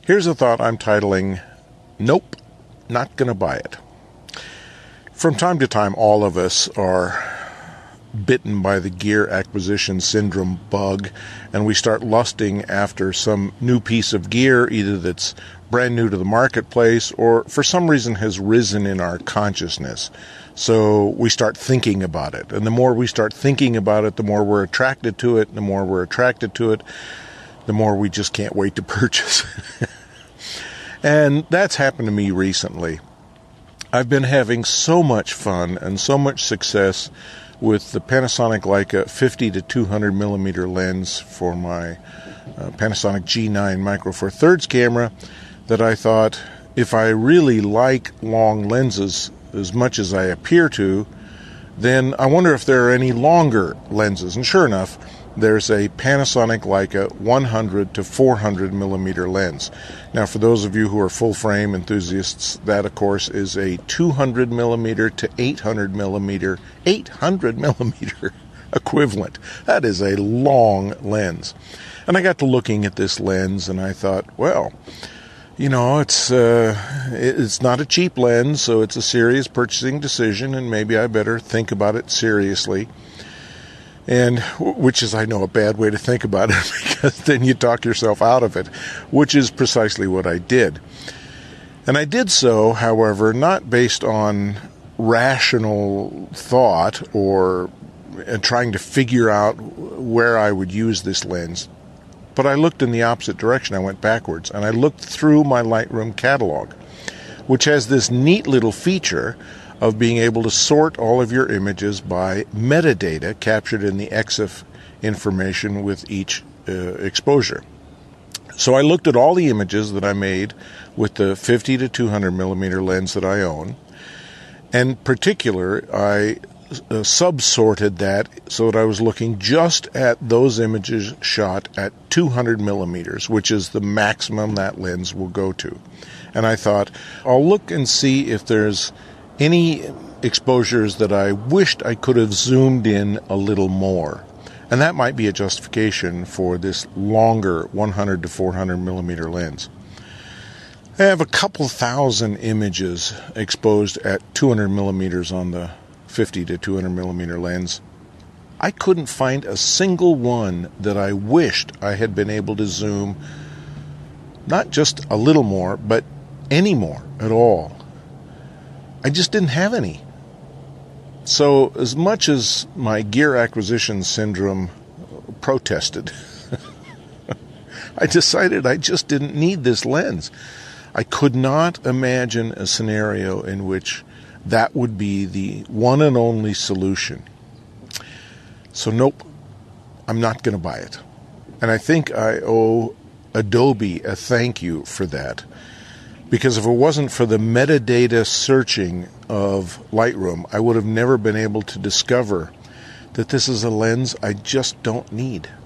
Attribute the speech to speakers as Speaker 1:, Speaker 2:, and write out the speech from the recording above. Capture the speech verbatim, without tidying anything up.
Speaker 1: Here's a thought I'm titling, Nope, Not Gonna Buy It. From time to time, all of us are bitten by the gear acquisition syndrome bug, and we start lusting after some new piece of gear, either that's brand new to the marketplace or for some reason has risen in our consciousness. So we start thinking about it. And the more we start thinking about it, the more we're attracted to it. And the more we're attracted to it, the more we just can't wait to purchase. And that's happened to me recently. I've been having so much fun and so much success with the Panasonic Leica fifty to two hundred millimeter lens for my uh, Panasonic G nine Micro Four Thirds camera that I thought, if I really like long lenses as much as I appear to, then I wonder if there are any longer lenses. And sure enough, there's a Panasonic Leica one hundred to four hundred millimeter lens. Now, for those of you who are full frame enthusiasts, that of course is a two hundred millimeter to eight hundred millimeter, eight hundred millimeter equivalent. That is a long lens. And I got to looking at this lens and I thought, well, you know, it's uh, it's not a cheap lens, so it's a serious purchasing decision, and maybe I better think about it seriously. And which is, I know, a bad way to think about it, because then you talk yourself out of it, which is precisely what I did. And I did so, however, not based on rational thought or uh, trying to figure out where I would use this lens, but I looked in the opposite direction. I went backwards, and I looked through my Lightroom catalog, which has this neat little feature of being able to sort all of your images by metadata captured in the E X I F information with each uh, exposure. So I looked at all the images that I made with the fifty to two hundred millimeter lens that I own. And in particular, I uh, sub-sorted that so that I was looking just at those images shot at two hundred millimeters, which is the maximum that lens will go to. And I thought, I'll look and see if there's any exposures that I wished I could have zoomed in a little more. And that might be a justification for this longer one hundred to four hundred millimeter lens. I have a couple thousand images exposed at two hundred millimeters on the fifty to two hundred millimeter lens. I couldn't find a single one that I wished I had been able to zoom not just a little more, but any more at all. I just didn't have any. So as much as my gear acquisition syndrome protested, I decided I just didn't need this lens. I could not imagine a scenario in which that would be the one and only solution. So nope, I'm not going to buy it. And I think I owe Adobe a thank you for that. Because if it wasn't for the metadata searching of Lightroom, I would have never been able to discover that this is a lens I just don't need.